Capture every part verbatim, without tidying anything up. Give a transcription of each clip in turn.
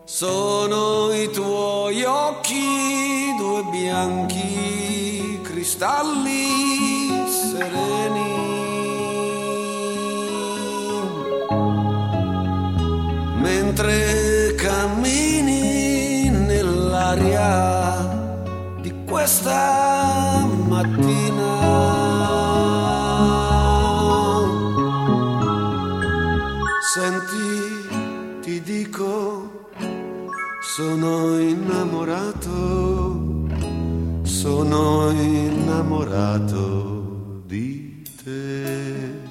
Sono i tuoi occhi, due bianchi cristalli sereni, mentre cammini nell'aria di questa mattina. Senti, ti dico, sono innamorato, sono innamorato di te.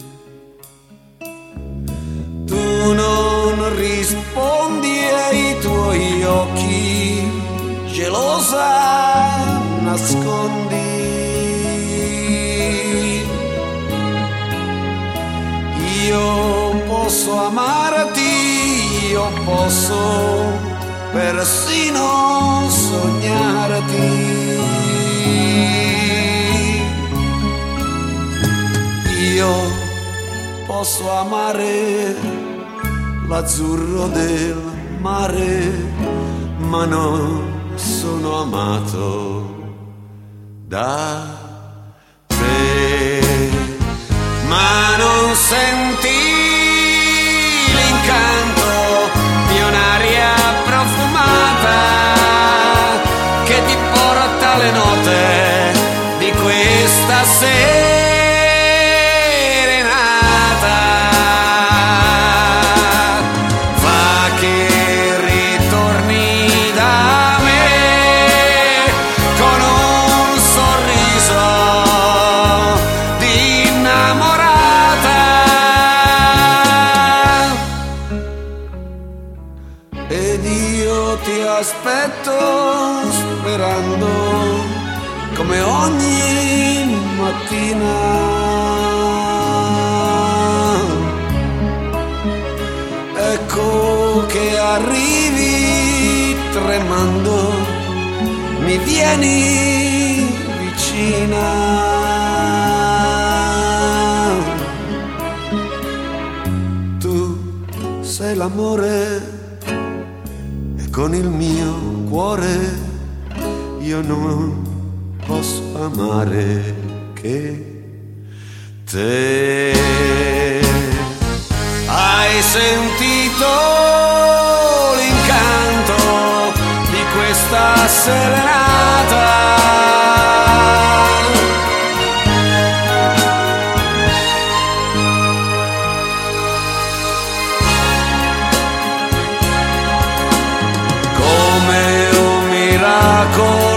Tu non rispondi ai tuoi occhi, gelosa nascondi. Io posso amarti, io posso persino sognarti. Io posso amare l'azzurro del mare, ma non sono amato da te. Ma non senti l'incanto di un'aria profumata che ti porta le note di questa serenata? Fa che ritorni da me con un sorriso di innamorata. Ed io ti aspetto sperando come ogni mattina. Ecco che arrivi tremando, mi vieni vicina. Tu sei l'amore e con il mio cuore io non posso amare che te. Hai sentito l'incanto di questa serenata? Come un miracolo